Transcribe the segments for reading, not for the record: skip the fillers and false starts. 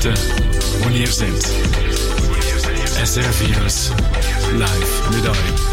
weten wanneer zendt. SR-Virus live met euch.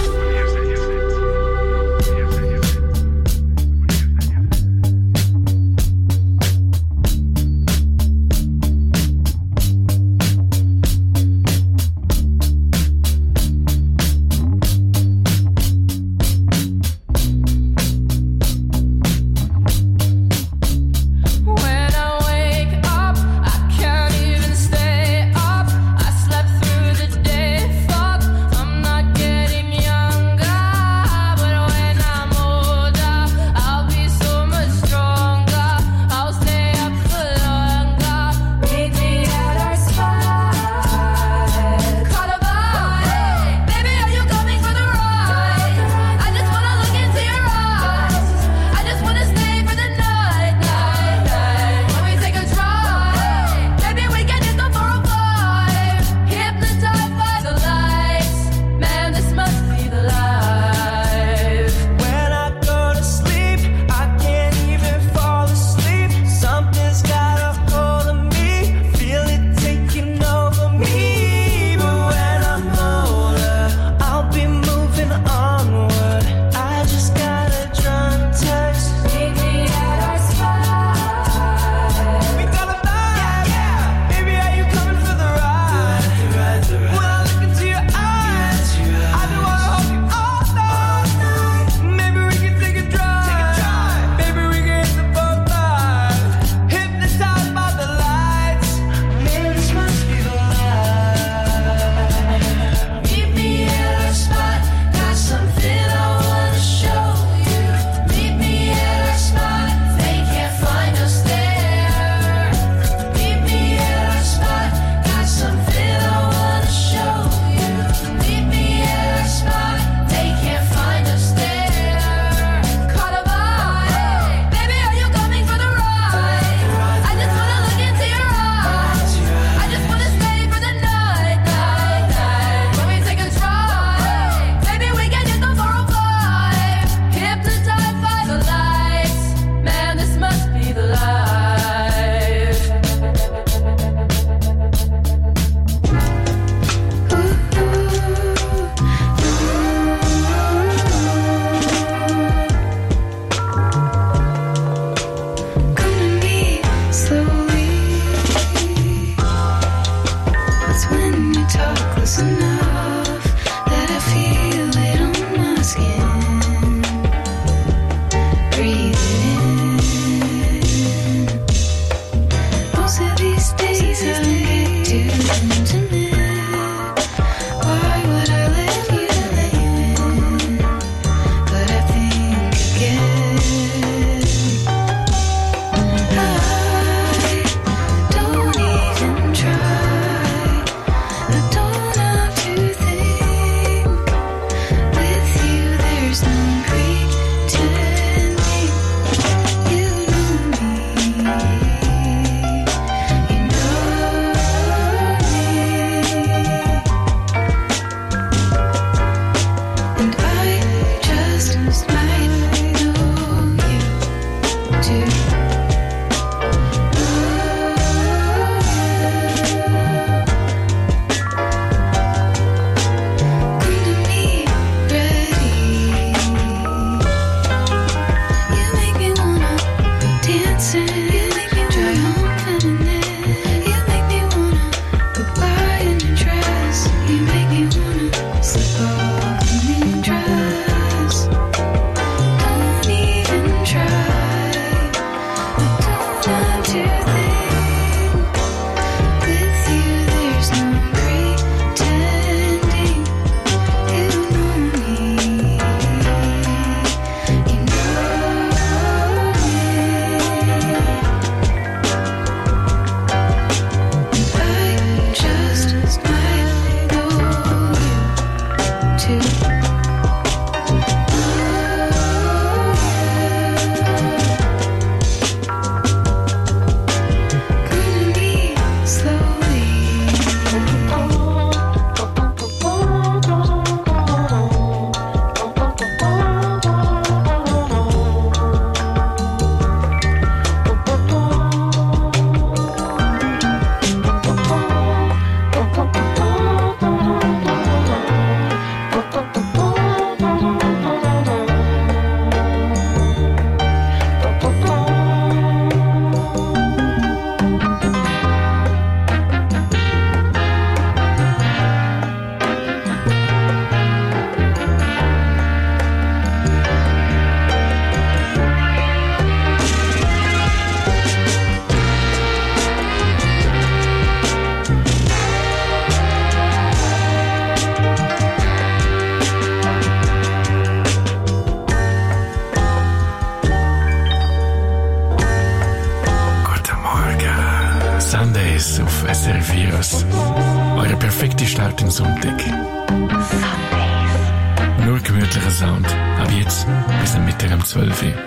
Young auf SRF Virus. Eure perfekte Start im Sonntag. Nur gemütlicher Sound. Ab jetzt bis am Mittag um 12 Uhr.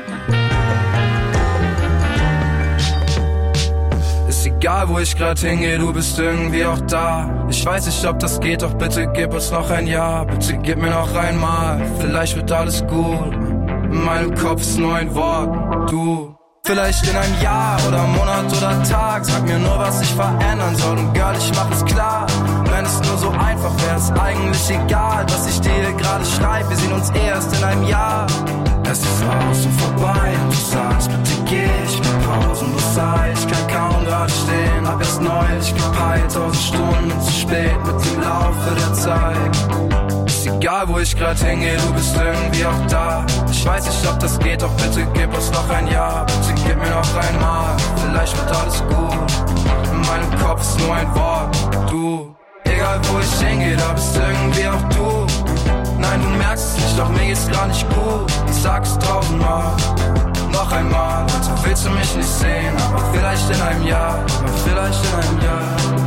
Ist egal, wo ich grad hingehe, du bist irgendwie auch da. Ich weiß nicht, ob das geht, doch bitte gib uns noch ein Jahr. Bitte gib mir noch einmal, vielleicht wird alles gut. In meinem Kopf ist nur ein Wort, du. Vielleicht in einem Jahr oder Monat oder Tag. Sag mir nur, was ich verändern soll und Girl, ich mach es klar. Wenn es nur so einfach wäre, ist eigentlich egal, was ich dir gerade schreibe. Wir sehen uns erst in einem Jahr. Es ist aus und vorbei und du sagst, bitte geh, ich bin pausenlos Zeit. Ich kann kaum gerade stehen, hab erst neulich gepeilt, 1000 Stunden zu spät mit dem Laufe der Zeit. Ist egal, wo ich grad hingehe, du bist irgendwie auch da. Ich weiß nicht, ob das geht, doch bitte gib uns noch ein Jahr. Bitte gib mir noch einmal, vielleicht wird alles gut. In meinem Kopf ist nur ein Wort, du. Egal, wo ich hingehe, da bist irgendwie auch du. Nein, du merkst es nicht, doch mir geht's gar nicht gut. Ich sag's 1000-mal, noch einmal. Heute willst du mich nicht sehen, aber vielleicht in einem Jahr, aber vielleicht in einem Jahr.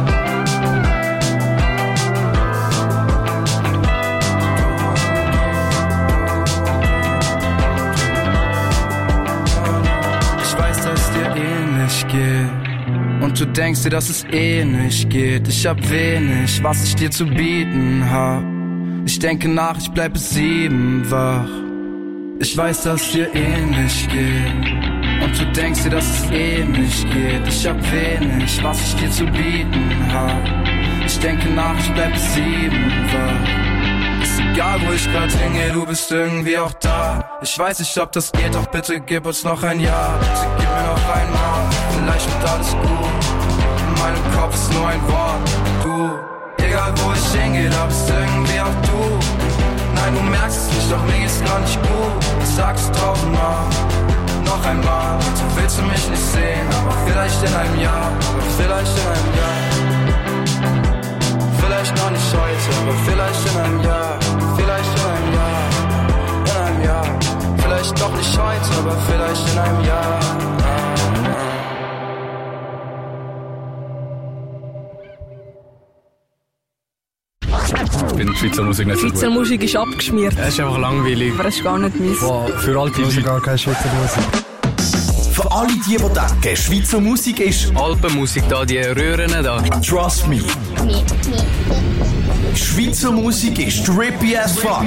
Geht. Und du denkst dir, dass es nicht geht. Ich hab wenig, was ich dir zu bieten hab. Ich denke nach, ich bleib bis 7 wach. Ich weiß, dass es dir nicht geht. Und du denkst dir, dass es nicht geht. Ich hab wenig, was ich dir zu bieten hab. Ich denke nach, ich bleib bis 7 wach. Ist egal, wo ich grad hingehe, du bist irgendwie auch da. Ich weiß nicht, ob das geht, doch bitte gib uns noch ein Jahr. Bitte gib mir noch einmal, vielleicht wird alles gut. In meinem Kopf ist nur ein Wort, du. Egal, wo ich hingehe, da bist irgendwie auch du. Nein, du merkst es nicht, doch mir geht's gar nicht gut. Ich sag's 1000-mal, noch einmal. Du willst du mich nicht sehen, aber vielleicht in einem Jahr, aber vielleicht in einem Jahr. Vielleicht noch nicht heute, aber vielleicht in einem Jahr. Vielleicht in einem Jahr, in einem Jahr. Vielleicht doch nicht heute, aber vielleicht in einem Jahr. Ich finde Schweizer Musik nicht so gut. Schweizer Musik ist abgeschmiert. Es ist einfach langweilig. Aber es ist gar nicht meins. Wow, für alte Leute. Gar keine Schweizer Musik. Für alle die denken, Schweizer Musik ist Alpenmusik da, die Röhren da. Trust me. Schweizer Musik ist trippy as fuck.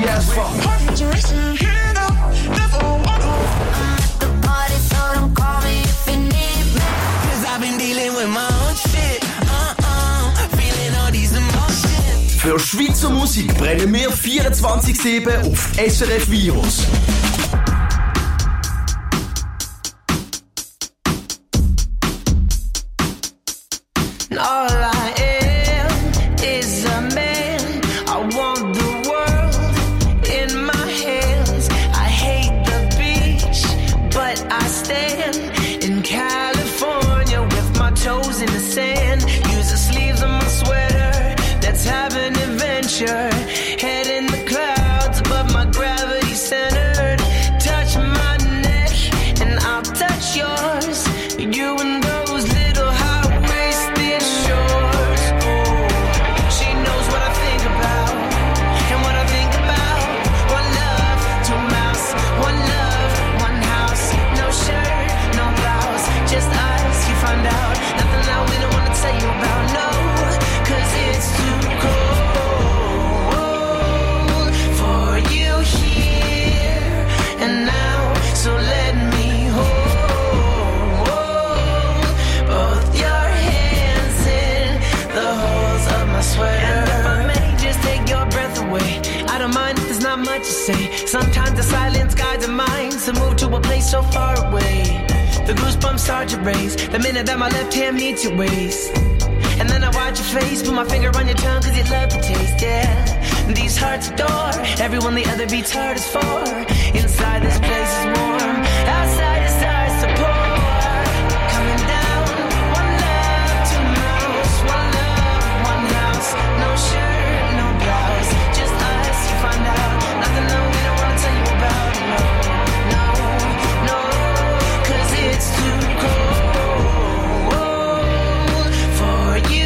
Für Schweizer Musik brennen wir 24/7 auf SRF Virus. Head in the clouds above my gravity centered. Touch my neck and I'll touch yours. You and those little high-waisted shorts. Oh, she knows what I think about and what I think about. One love, two mouths. One love, one house. No shirt, no blouse. Just us, you find out. Nothing that we don't want to tell you about. No, 'cause it's too cold. And now, so let me hold both your hands in the holes of my sweater. And if I may just take your breath away, I don't mind if there's not much to say. Sometimes the silence guides our minds to move to a place so far away. The goosebumps start to raise the minute that my left hand meets your waist. And then I watch your face, put my finger on your tongue 'cause you love the taste, yeah. These hearts adore everyone the other beats hard as for. Inside this place is warm, outside it starts to pour. Coming down, one love, two mouths. One love, one house. No shirt, no blouse. Just us, you find out. Nothing that we don't want to tell you about. No, no, no, 'cause it's too cold for you.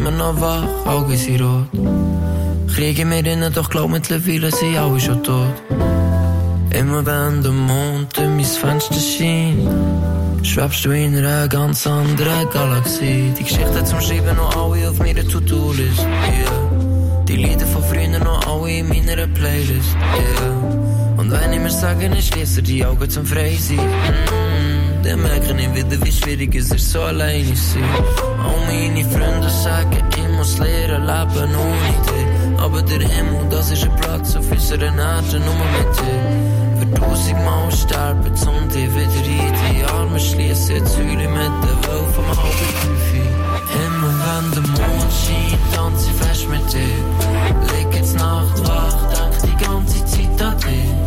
immer noch wach, Augen sind rot. Kriege mir innen, doch glaub mittlerweile sind alle schon tot. Immer wenn der Mond in mein Fenster scheint, schwebst du in einer ganz anderen Galaxie. Die Geschichten zum Schreiben noch alle auf meiner To-Do-List, yeah. Die Lieder von früher noch alle in meiner Playlist, yeah. Und wenn ich mir sage, ich schließe die Augen zum Frei sein, dann merke ich wieder, wie schwierig es ist, so alleine zu sein. All meine Freunde sagen, ich muss lernen, leben ohne dich. Aber der Himmel, das ist ein Platz auf unserer Erde, nur mit dir. Für 1000-mal sterben, um dich wieder in die Arme schließen. Jetzt heule ich mit der Welt vom halben Teufel. Immer wenn der Mond scheint, tanze ich fest mit dir. Leg jetzt Nacht wach, denk die ganze Zeit an dich.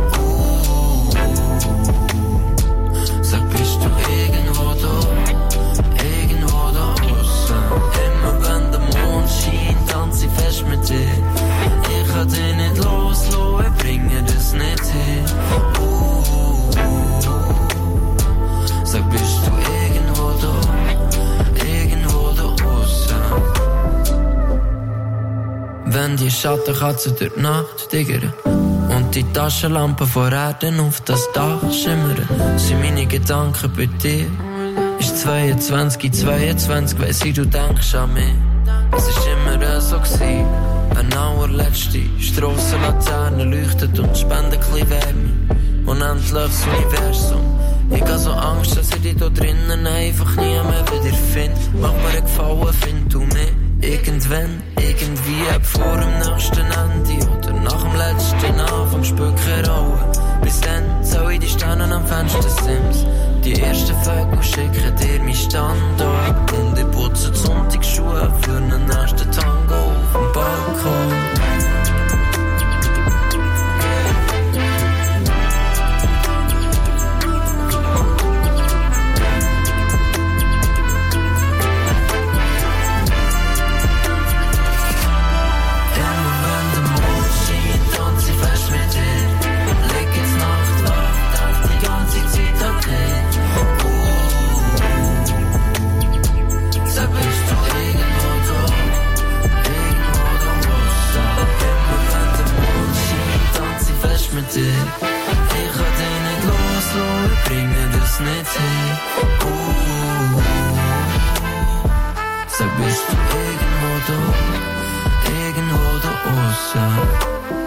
Sag, bist du irgendwo da aussen? Immer wenn der Mond scheint, tanze ich fest mit dir. Ich kann dich nicht loslassen, ich bringe das nicht hin. Sag, bist du irgendwo da aussen? Wenn die Schattenkatze durch die Nacht diggern und die Taschenlampen vor Erden auf das Dach schimmern, sind meine Gedanken bei dir. Ist 22, weiss ich, du denkst an mich. Es ist immer so gewesen. Eine allerletzte Strassenlaterne leuchtet und spendet ein bisschen Wärme. Unendliches Universum. Ich hab so Angst, dass ich dich da drinnen einfach nie mehr wieder find. Mach mir einen Gefallen, find du mich irgendwann, irgendwie ab vor dem nächsten Ende oder nach dem letzten Anfang Spöcken rollen. Bis dann soll ich die Sterne am Fenster Sims. Die ersten Vögel schicken dir meinen Standort und ich putze die Sonntagsschuhe für den nächsten Tango auf dem Balkon. Ich kann dich nicht loslassen, ich bringe das nicht hin. Sag, bist du irgendwo da aussen?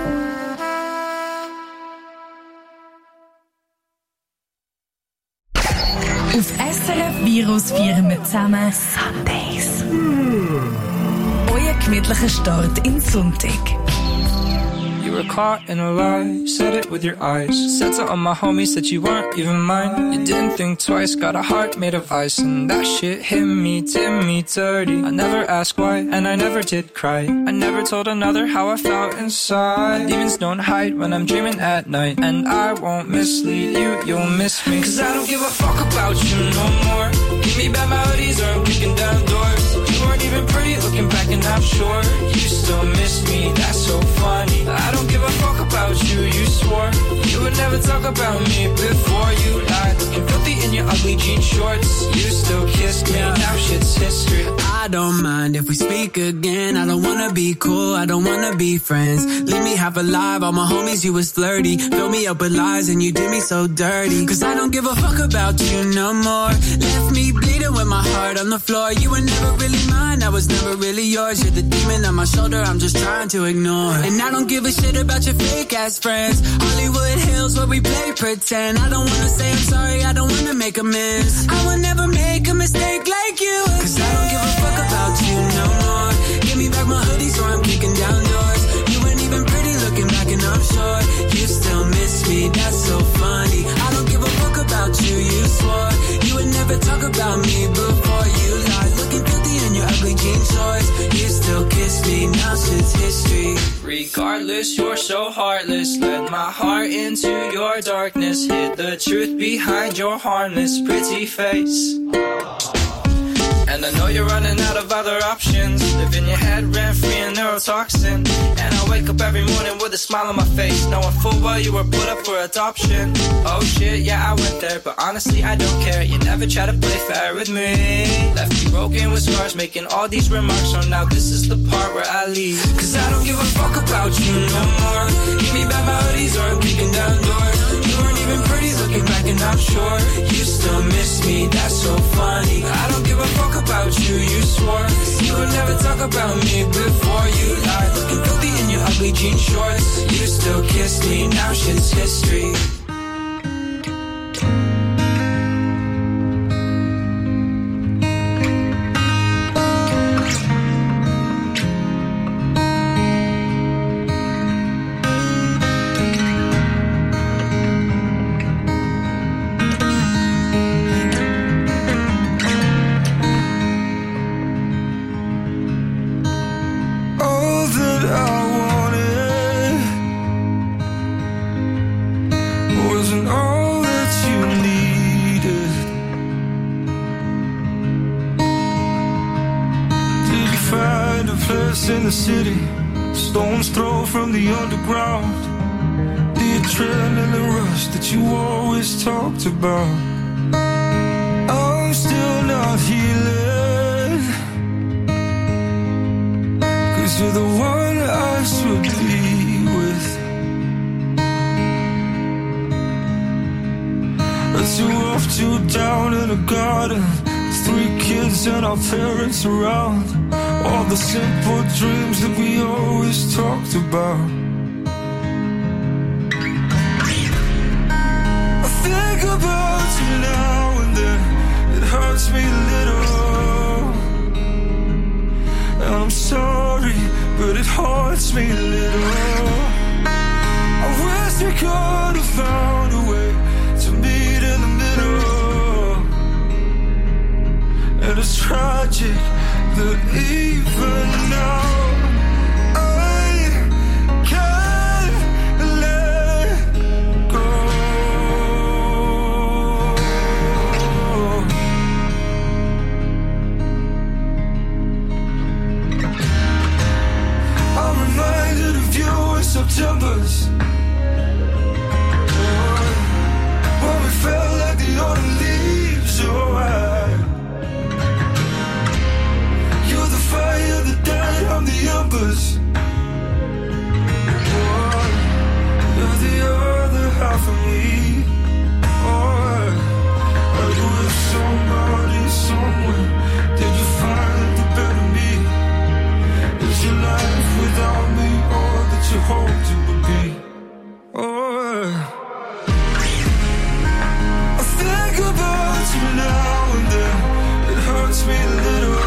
Auf SRF Virus feiern wir zusammen Sundays. Euer gemütlicher Start in Sonntag. You were caught in a lie, said it with your eyes. Said to all my homies that you weren't even mine. You didn't think twice, got a heart made of ice. And that shit hit me, did me dirty. I never asked why, and I never did cry. I never told another how I felt inside. My demons don't hide when I'm dreaming at night. And I won't mislead you, you'll miss me. Cause I don't give a fuck about you no more. Give me back my hoodies or I'm kicking down doors. You weren't even pretty looking back and I'm sure you still miss me, that's so funny. I don't give a fuck about you, you swore you would never talk about me before you lied. Looking filthy in your ugly jean shorts. You still kissed me, now shit's history. I don't mind if we speak again. I don't wanna be cool, I don't wanna be friends. Leave me half alive, all my homies, you was flirty. Fill me up with lies and you did me so dirty. Cause I don't give a fuck about you no more. Left me bleeding with my heart on the floor. You were never really mine, I was never really yours. You're the demon on my shoulder, I'm just trying to ignore. And I don't give a shit about your fake ass friends. Hollywood Hills where we play pretend. I don't wanna say I'm sorry, I don't wanna make amends. I will never make a mistake like you. Cause I don't give a fuck about you no more. Give me back my hoodies or I'm kicking down doors. You weren't even pretty looking back and I'm sure you still miss me, that's so funny. I don't give a fuck about you, you swore you would never talk about me before you lied. Looking filthy in your ugly jean shorts. You still kiss me, now shit's history. Regardless, you're so heartless. Let my heart into your darkness. Hid the truth behind your harmless pretty face. And And I know you're running out of other options. Live in your head, rent-free and neurotoxin. And I wake up every morning with a smile on my face, knowing full well you were put up for adoption. Oh shit, yeah, I went there, but honestly I don't care. You never try to play fair with me. Left me broken with scars, making all these remarks. So now this is the part where I leave. Cause I don't give a fuck about you no more. Give me back my hoodies or I'm kicking down doors. You weren't even pretty looking back and I'm sure you still miss me, that's so funny. I don't give a fuck about you, you swore you would never talk about me before you lied. Looking filthy in your ugly jean shorts. You still kiss me, now shit's history. In the city, stone's throw from the underground. The adrenaline rush that you always talked about. I'm still not healing, cause you're the one I should be with. But two off, two down in a garden, 3 kids and our parents around. All the simple dreams that we always talked about. I think about you now and then. It hurts me a little. And I'm sorry, but it haunts me a little. I wish we could have found a way to meet in the middle. And it's tragic that even now I can't let go. I'm reminded of you in September's, when we felt like the autumn leaves. Fire the dead, I'm the embers. Oh, you're the other half of me. Oh, are you with somebody somewhere? Did you find the better me? Is your life without me all that you hoped it would be? Oh, I think about you now and then. It hurts me a little.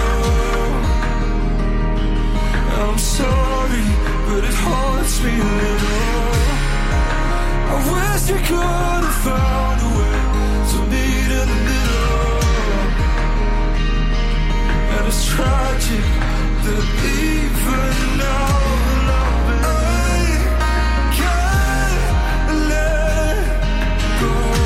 I'm sorry, but it haunts me a little. I wish we could have found a way to meet in the middle. And it's tragic that even now I can't let go.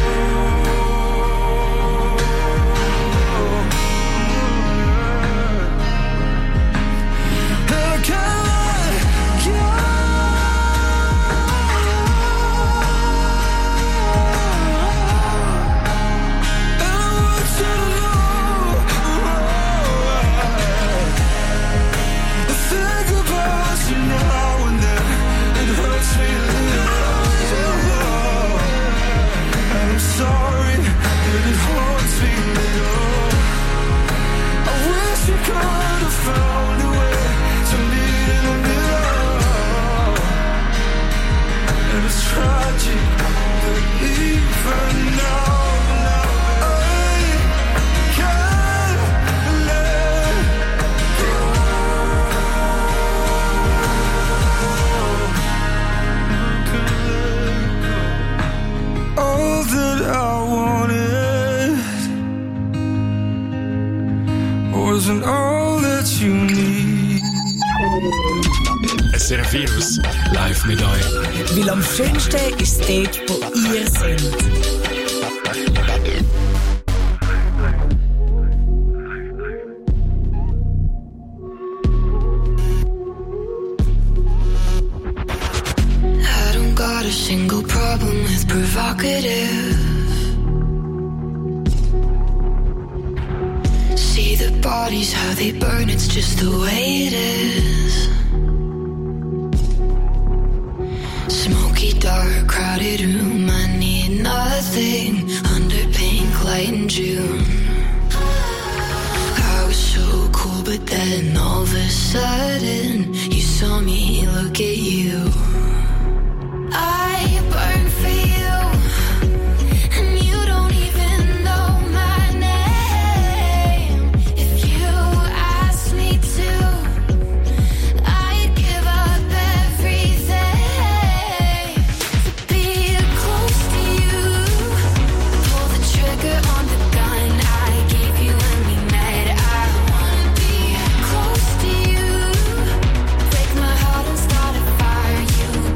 SRF Virus live mit euch. Weil am schönsten ist es dort, wo ihr seid. bodies, how they burn, it's just the way it is. Smoky, dark, crowded room, I need nothing under pink light in June. I was so cool, but then all of a sudden you saw me look at you. I burn for you, and you don't even know my name. If you asked me to, I'd give up everything to be close to you. Pull the trigger on the gun I gave you when we met. I wanna be close to you. Break my heart and start a fire. You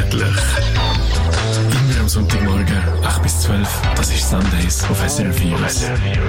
gemütlich. Immer am Sonntagmorgen, 8 bis 12. Das ist Sundays auf SRF Virus.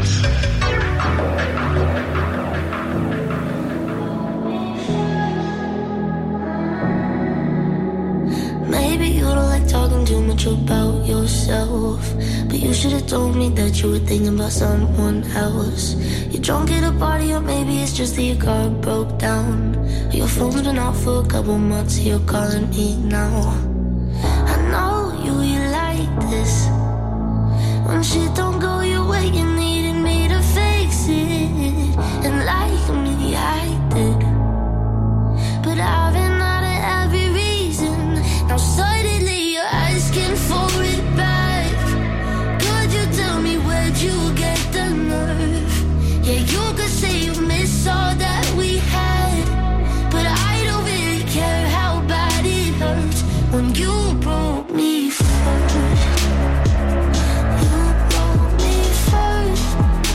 Maybe you don't like talking too much about yourself, but you should have told me that you were thinking about someone else. You're drunk at a party, or maybe it's just that your car broke down. Your phone's been off for a couple months, you're calling me now. I know you like this. When shit don't go your way, you needed me to fix it. And like me, I did. But I've been out of every reason. Now suddenly you're asking for it back. Could you tell me where'd you get the nerve? Yeah, you could say you miss all that we had, but I don't really care how bad it hurts when you broke me first. You broke me first.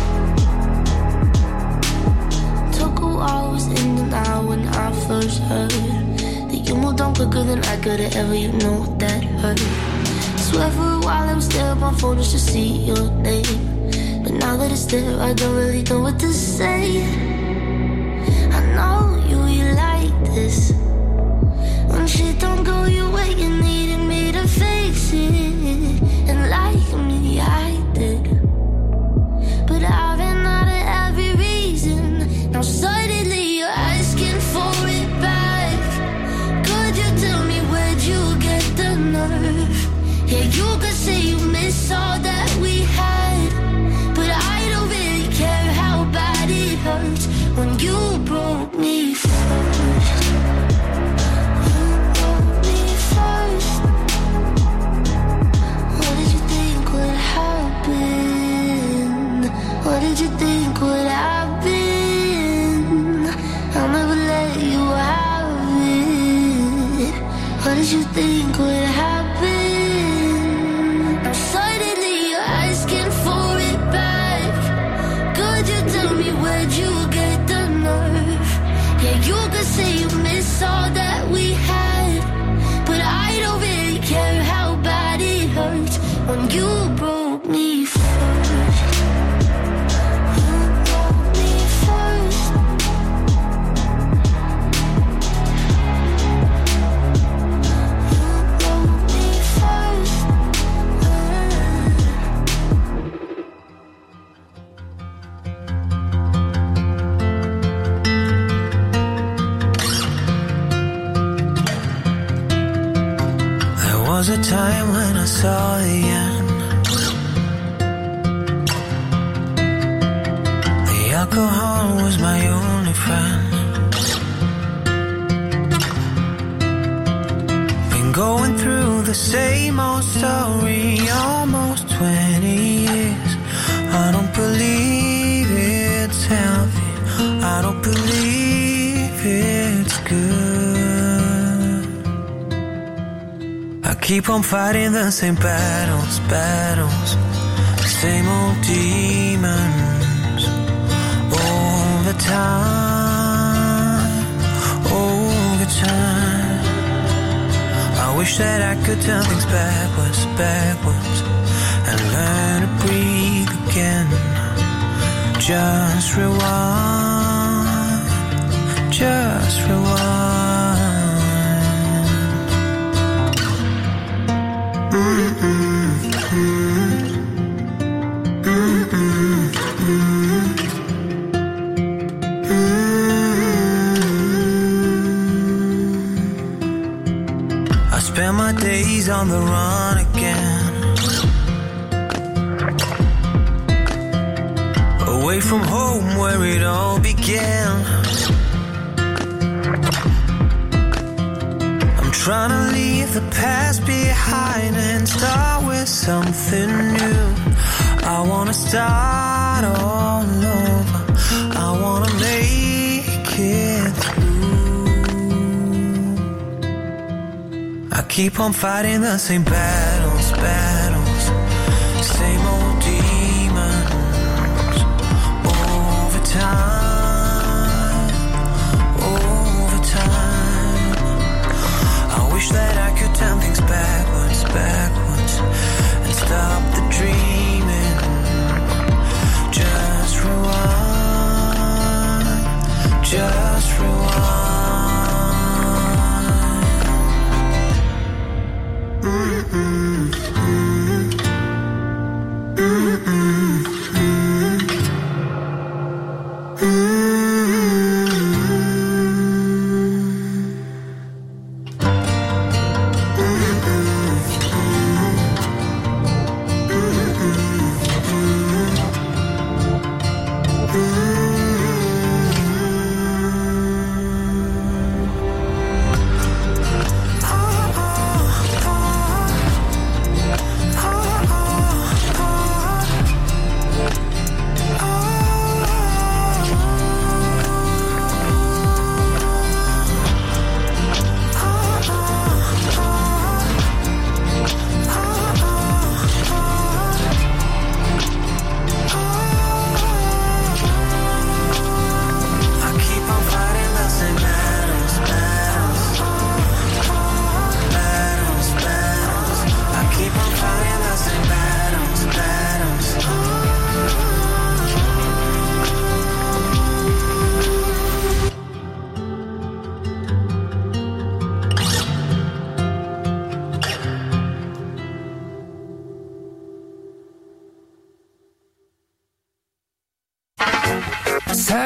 Took a while, was in denial when I first heard that you moved on quicker than I could've ever, you know that hurt. Swear for a while I was there on my phone just to see your name, but now that it's there I don't really know what to say. I know you like this. When shit don't go your way, you needed me to fix it. And like me, I did. But I've been out of every reason. Now suddenly you're asking for it back. Could you tell me where'd you get the nerve? Yeah, you could say you miss all that we had, but I don't really care how bad it hurts when you broke me first. You broke me first. What did you think would happen? What did you think would happen? I'll never let you have it. What did you think would happen? Now suddenly you're asking for it back. Could you tell me where'd you get the nerve? Yeah, you could say you miss all that we had, but I don't really care how bad it hurts when you broke me first. You broke me first. You broke me first. There was a time when I saw the end. The alcohol was my only friend. Been going through the same old story almost 20 years. I don't believe it's healthy. I don't believe it's good. I keep on fighting the same battles, same old demons. Over time, I wish that I could turn things backwards, and learn to breathe again. Just rewind, just rewind. I spend my days on the run again, away from home where it all began. I'm trying to leave the past behind and start with something new. I wanna start all over. I wanna make it through. I keep on fighting the same battles, same old demons. Over time, I wish that I could turn things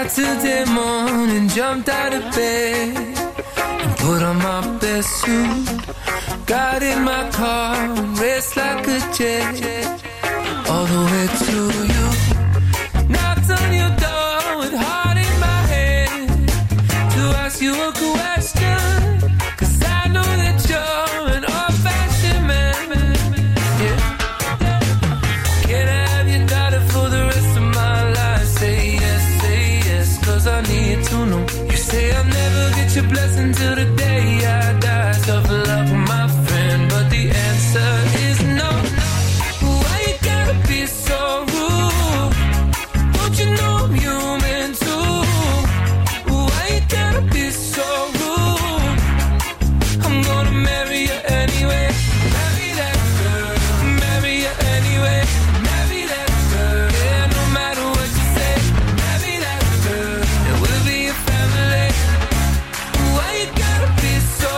Saturday morning, jumped out of bed and put on my best suit. Got in my car and raced like a jet all the way to you. Knocked on your door with heart in my head to ask you a question, 'cause I know that you're an old-fashioned man. Yeah. Can I have your daughter for the rest of my life? Say yes, 'cause I need to know. You say I'll never get your blessing till the day I die. Tough luck, my friend, but the answer is no. Why you gotta be so rude? Don't you know I'm human too? Why you gotta be so rude? I'm gonna marry you anyway. Marry that girl. Marry you anyway. Marry that girl. Yeah, no matter what you say. Marry that girl. And we'll be a family. Why you gotta be so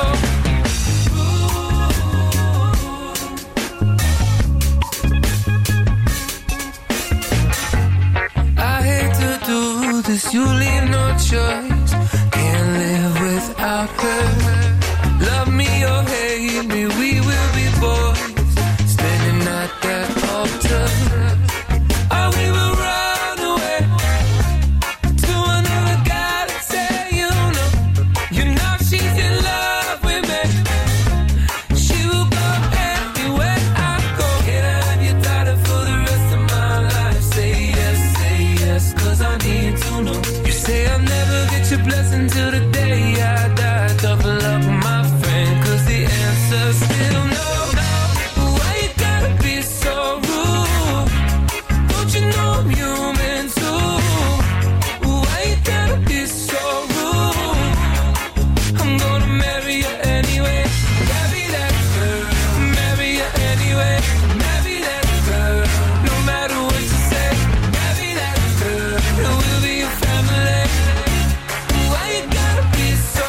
this, you leave no choice. Can't live without her. Love me or hate me, we will be boys, standing at that altar. Or we will run away to another guy to say you know she's in love with me. She will go anywhere I go. Can I have your daughter for the rest of my life? Say yes, 'cause I need to know. You say I'll never get your blessing till the day I die. Tough luck, my friend, 'cause the answer's still no. Why you gotta be so rude? Don't you know I'm human too? Why you gotta be so rude? I'm gonna marry you anyway. Marry that girl. Marry you anyway. Marry that girl. No matter what you say. Marry that girl. And we'll be a family. Why you gotta be so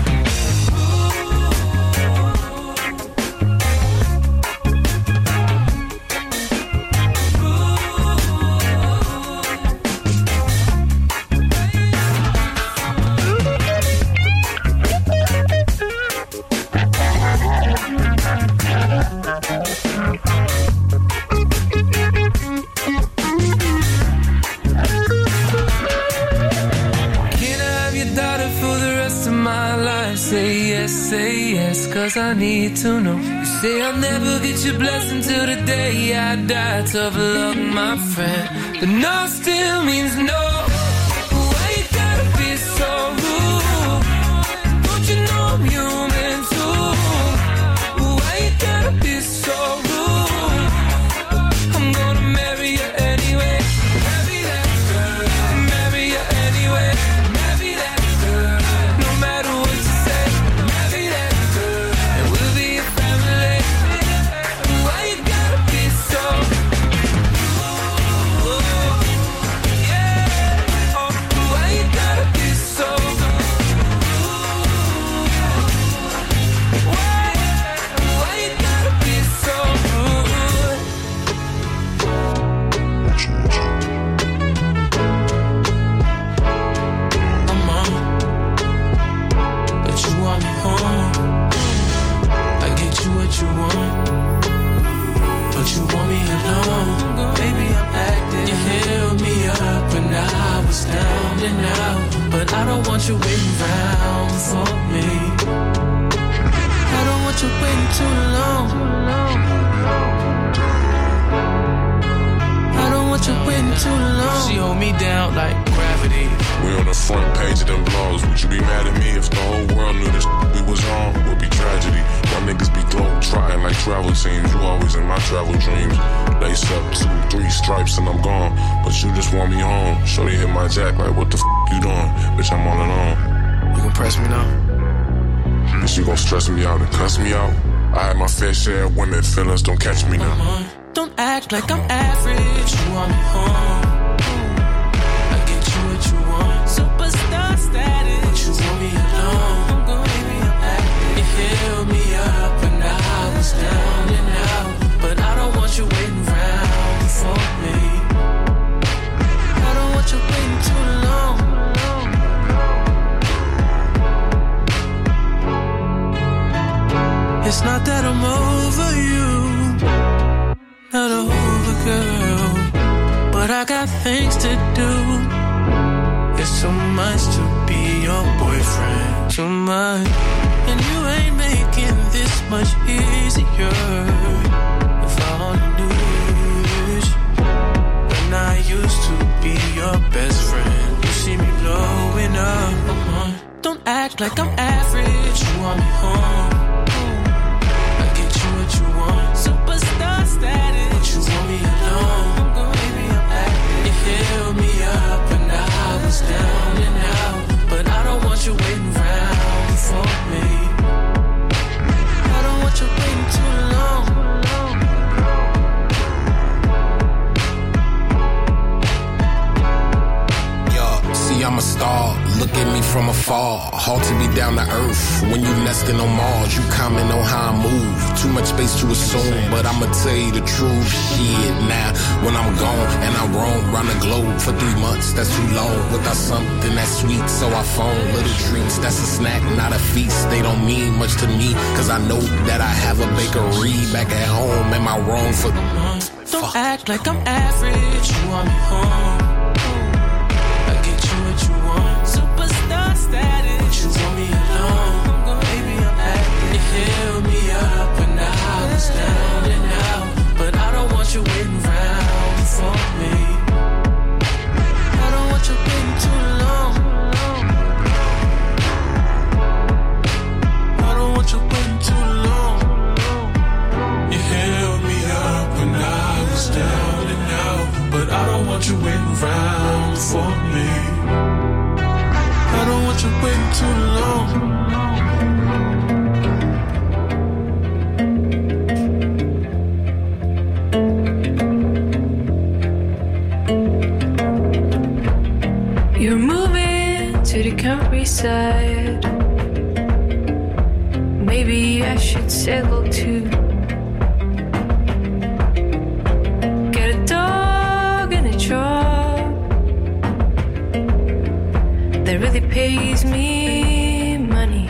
Can I have your daughter for the rest of my life? Say yes, 'cause I need to know. You say I'll never get your blessing till the day I die. Tough luck, my friend, but no still means no. Why you gotta be so rude? Don't you know I'm human too? Why you gotta be so rude? I'm gonna marry you anyway. Marry that girl. Marry you anyway. Marry that girl. No matter what you say. Marry that girl. And we'll be a family. Why you gotta be so yeah. Oh, why you gotta be so why you gotta be so rude? I'm on, but you want me home. I get you what you want, but you want me alone. Baby, I'm acting. You held me up when I was down and out, but I don't want you waiting around for me. I don't want you waiting too long. I don't want you waiting too long. She hold me down like gravity. We on the front page of them blogs. Would you be mad at me if the whole world knew this we was on? Would be tragedy. My niggas be globe trotting like travel teams. You always in my travel dreams. Lace up 2, 3 stripes and I'm gone. But you just want me home. Shorty hit my jack like what the you doing? Bitch, I'm all alone. You gon' press me now? Bitch, you gon' stress me out and cuss me out. I had my fair share of women feelings, don't catch me now. Don't act like I'm average. You want me home. I get you what you want. Superstar status. But you want me alone. Baby, I'm acting. You held me up when I was down and out, but I don't want you waiting around for me. I don't want you waiting too long. It's not that I'm over you, not over, girl, but I got things to do. It's so much to be your boyfriend, too much, and you ain't making this much easier. If I only knew when I used to be your best friend, you see me blowing up. Don't act like I'm average. You want me home, I get you what you want. Superstar status, but you want me alone. Baby, I'm acting. You held me up when I was down and out, but I don't want you waiting around for me. I don't want you waiting too long. See, I'm a star, look at me from afar. Hard to be down to earth when you nesting on Mars. You comment on how I move, too much space to assume, but I'ma tell you the truth. Shit, now when I'm gone and I roam round the globe for 3 months, that's too long. Without something that's sweet, so I phone little treats. That's a snack, not a feast. They don't mean much to me, cause I know that I have a bakery back at home. Am I wrong for Don't act like I'm average. You want me home, superstar status, but you want me alone. Baby, I'm acting. You held me up when I was down and out, but I don't want you waiting around for me. I don't want you waiting too long. I don't want you waiting too long. You held me up when I was down and out, but I don't want you waiting around for me. I don't want you waiting too long. You're moving to the countryside. Maybe I should settle too. Get a dog and a job that really pays me money.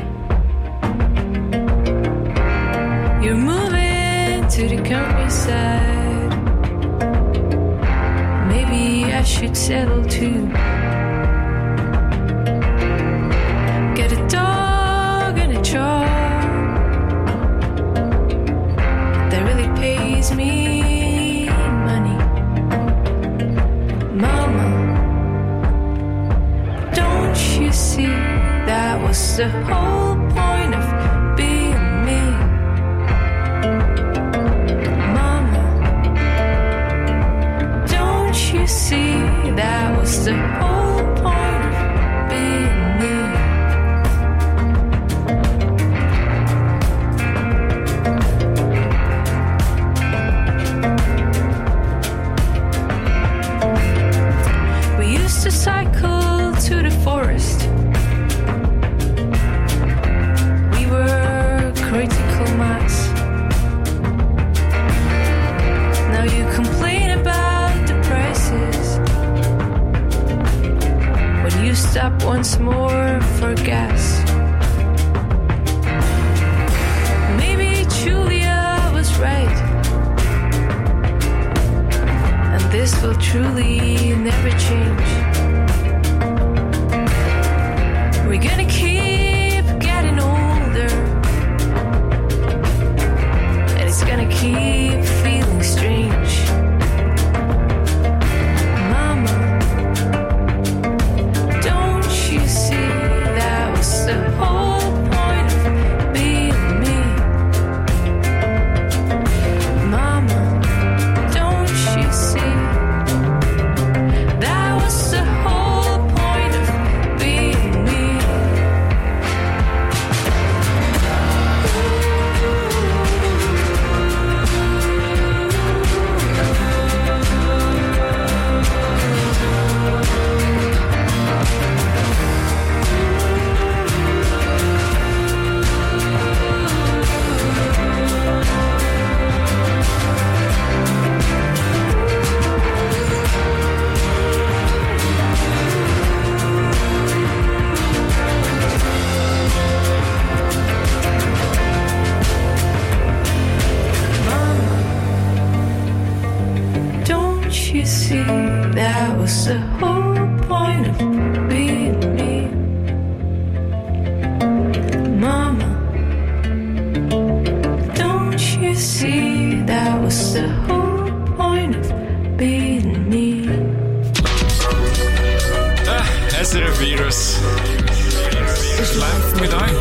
You're moving to the countryside. Maybe I should settle too. Get a dog and a job that really pays me money. Mama, don't you see that was the whole point of being me? Mama, don't you see that was the whole point of being me? We used to cycle to the forest. We were critical mass. Now you complain about the prices. see that was the whole point of being me? SRF Virus. Was läuft mit euch?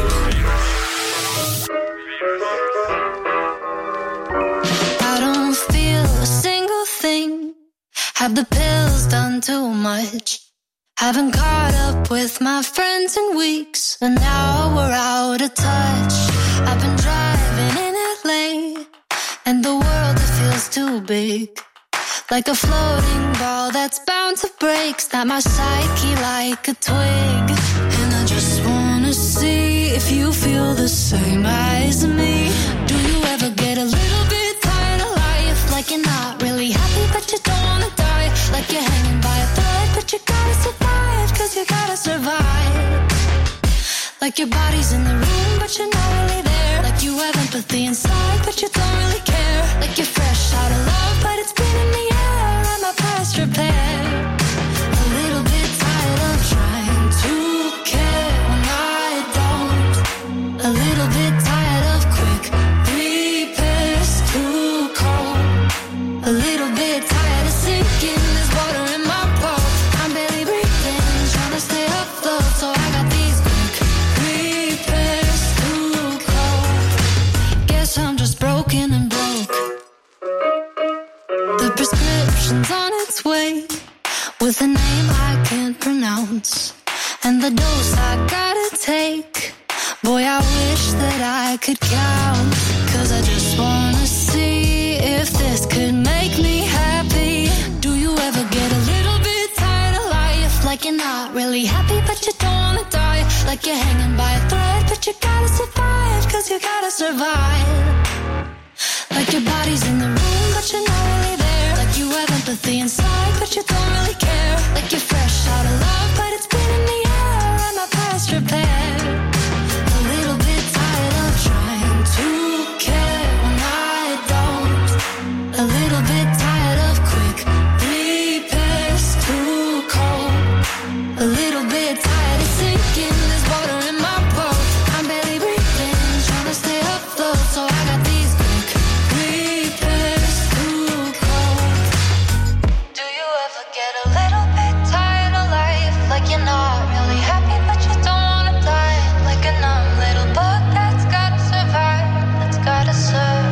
I don't feel a single thing. Have the pills done too much? Haven't caught up with my friends in weeks, and now we're out of touch. I've been driving in LA, and the world, it feels too big. Like a floating ball that's bound to break. Snap my psyche like a twig. And I just wanna see if you feel the same as me. Do you ever get a little bit tired of life? Like you're not really happy but you don't wanna die. Like you're hanging by a thread but you gotta survive. Cause you gotta survive. Like your body's in the room but you're not really there. Like you have empathy inside but you don't really care. Like you're fresh out of love but it's been in the air and my past repair. A little bit tired of trying to care when I don't. A little bit tired of quick repairs too cold. A little bit tired of sinking, there's water in my boat. I'm barely breathing, trying to stay afloat. So I got these quick repairs too cold. Guess I'm just broken and broke. The prescription's on its way, with a name I can't pronounce, and the dose I gotta take. Boy, I wish that I could count. Cause I just wanna see if this could make me happy. Do you ever get a little bit tired of life? Like you're not really happy but you don't wanna die. Like you're hanging by a thread but you gotta survive. Cause you gotta survive. Like your body's in the room but you're not really there. Like you have empathy inside but you don't really care. Like you're fresh out of love but it's been in the air and my past repair. A little bit tired of trying to care when I don't. A little bit tired of quick repairs too cold. A little bit tired of sinking, there's water in my boat. I'm barely breathing, trying to stay afloat. So I got these quick repairs too cold. Do you ever get a little bit tired of life? Like you're not really happy but you don't wanna die. Like a numb little bug that's gotta survive. That's gotta survive.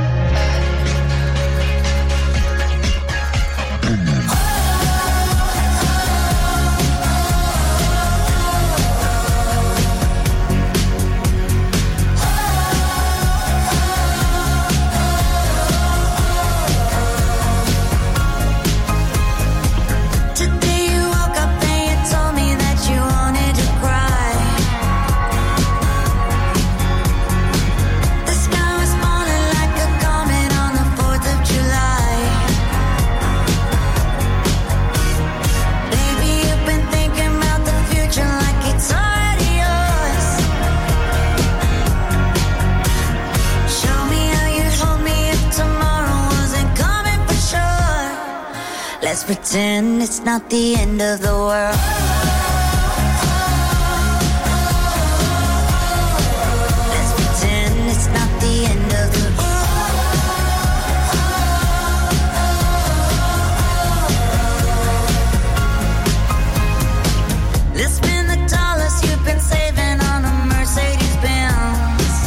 Today you woke up and you told me that you wanted to cry. The sky was falling like a comet on the 4th of July. Baby, you've been thinking about the future like it's already yours. Show me how you'd hold me if tomorrow wasn't coming for sure. Let's pretend it's not the end of the world. Let's pretend it's not the end of the world. Let's spend the dollars you've been saving on a Mercedes Benz.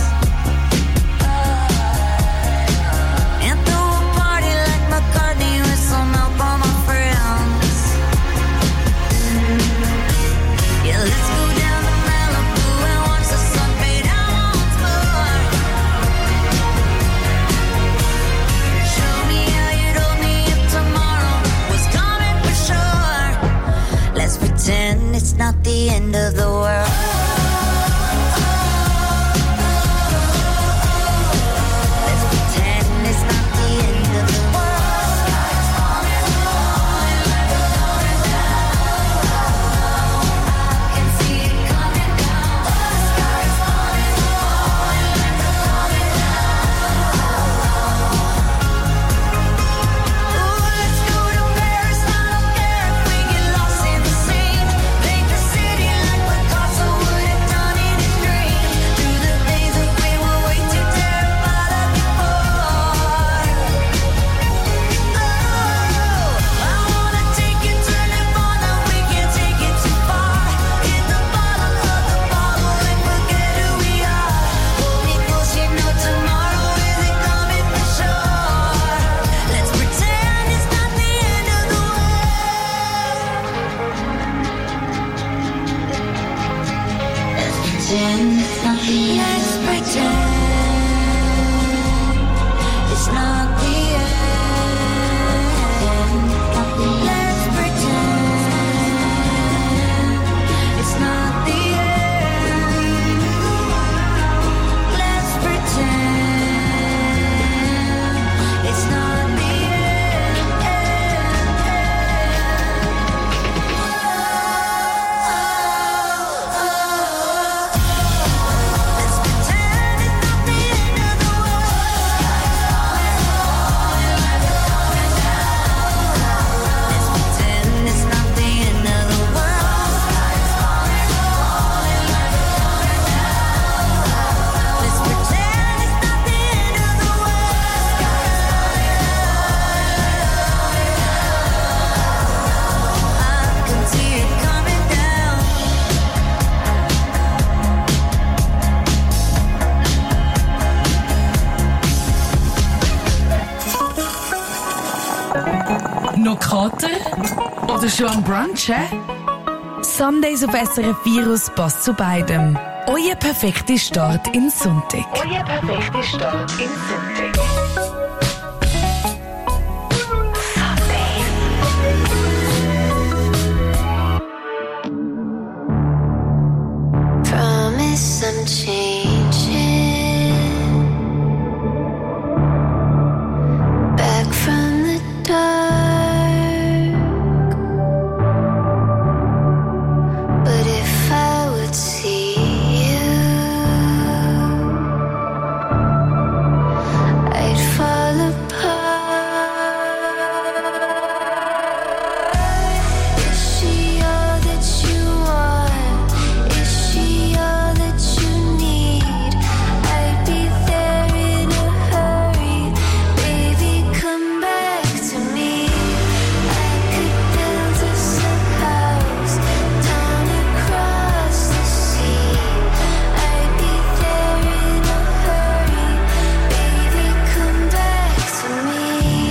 And throw a party like McCartney with some help on my friends. Yeah, let's go down to Malibu and watch the sun fade out once more. Show me how you'd hold me if tomorrow was coming for sure. Let's pretend it's not the end of the world. Let's pretend it's not the end of the world. I can see it coming down. The sky is falling, coming down. Ooh, let's go to Paris. I don't care if we get lost in the scene. Paint the city like we're Noch Kater? Oder schon am Brunch? Sundays auf SRF Virus passt zu beidem. Euer perfekter Start in Sonntag. Euer perfekter Start in Sonntag. Promise I'm changing. Back from the dark. But if I would see you, I'd fall apart. Is she all that you want? Is she all that you need? I'd be there in a hurry. Baby, come back to me. I could build us a house down across the sea. I'd be there in a hurry. Baby, come back to me.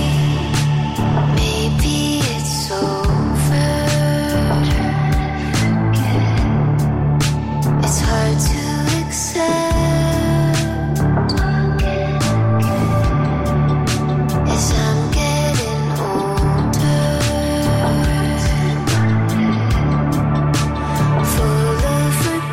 Maybe it's over. It's hard to accept as I'm getting older, full of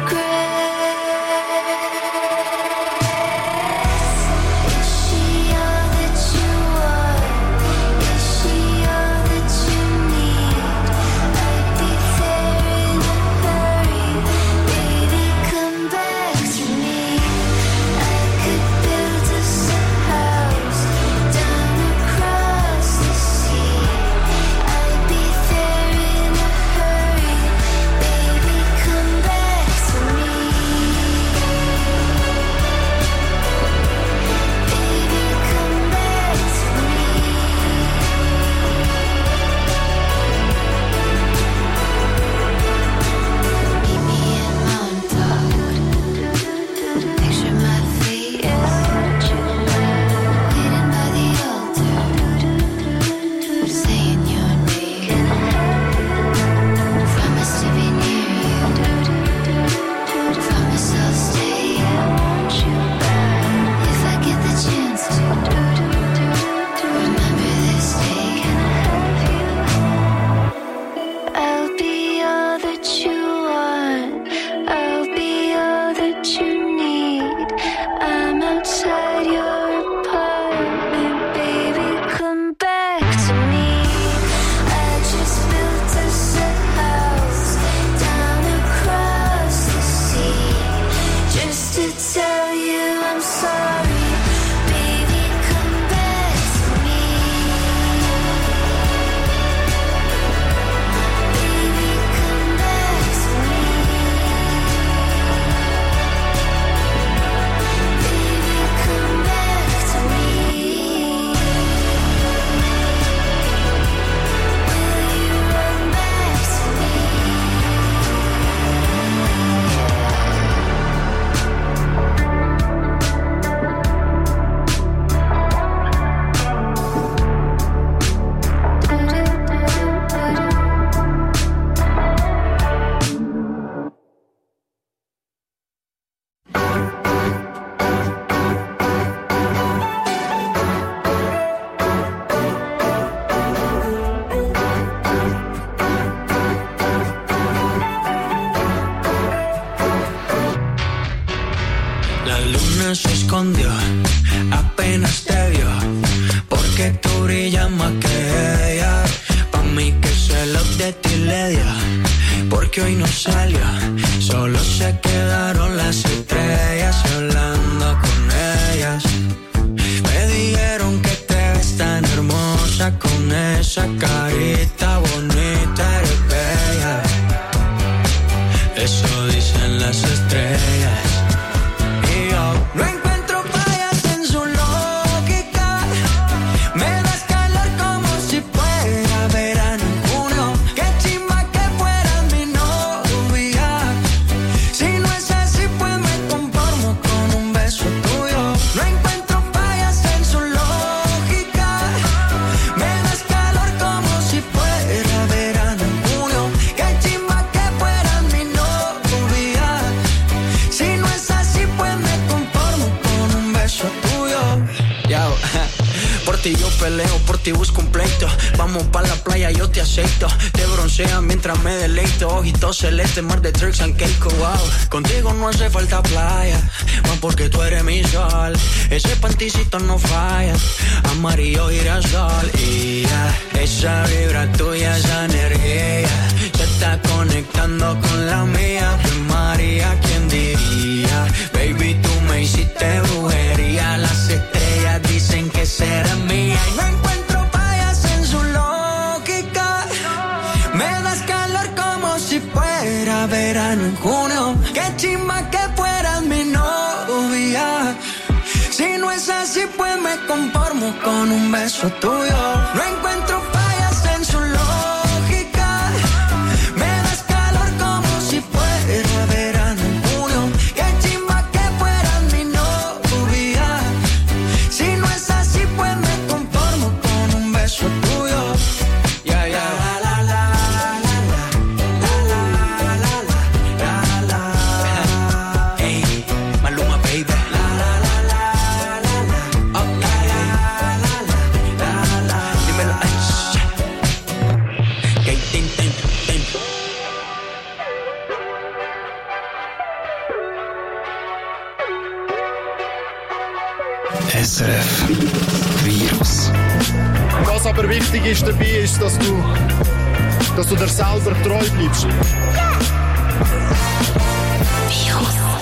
regrets. Is she all that you want? Is she all that you need? I'd be there in a hurry. Baby, come back to me. I could build us a house down across the sea. I'd be there in a hurry. Baby, come back to me. Baby, come back to me. Meet me in Montauk. Picture my face waiting by the altar, saying your name. Promise to be near you. Promise I'll stay. If I get the chance to remember this day. I'll be all that you want. I'll be all that you need. I'm outside your apartment, baby, come back to me. I just built us a house down across the sea, just to tell you I'm sorry. Baby, come back to me. Baby, come back to me. Baby, come back to me. Will you run back to me? La luna se escondió, apenas te vio, porque tú brillas más que ella. Pa' mí que celos de ti le dio, porque hoy no salió, solo se quedaron las estrellas hablando con ellas. Me dijeron que te ves tan hermosa con esa carita bonita, eres bella. Eso dicen las estrellas. No encuentro fallas en su lógica. Me das calor como si fuera verano en junio. Qué chimba que fueras mi novia. Si no es así, pues me conformo. ti yo peleo, por ti busco un pleito. Vamos pa' la playa, yo te aceito. Te broncea mientras me deleito. Ojitos celeste, mar de Turks and Caicos, wow. Contigo no hace falta playa, más porque tú eres mi sol. Ese panticito no falla, amarillo girasol. Y ya, esa vibra tuya, esa energía se está conectando con la mía. Pues María, ¿quién diría? Baby, tú me hiciste brujería. Las estrellas dicen que será mía. Y no encuentro fallas en su lógica. Me das calor como si fuera verano en junio. Qué chimba que fueras mi novia. Si no es así, pues me conformo con un beso tuyo. No encuentro fallas en su lógica. Me das calor como si fuera verano en junio. Qué chimba que fueras mi novia. Si no es así, pues me conformo con un beso tuyo. Yeah, yeah. La, la, la, la, la, la, la, la. Hey, Maluma, baby. SRF Virus. Was aber wichtig ist dabei, ist, dass du dir selber treu bleibst. Virus.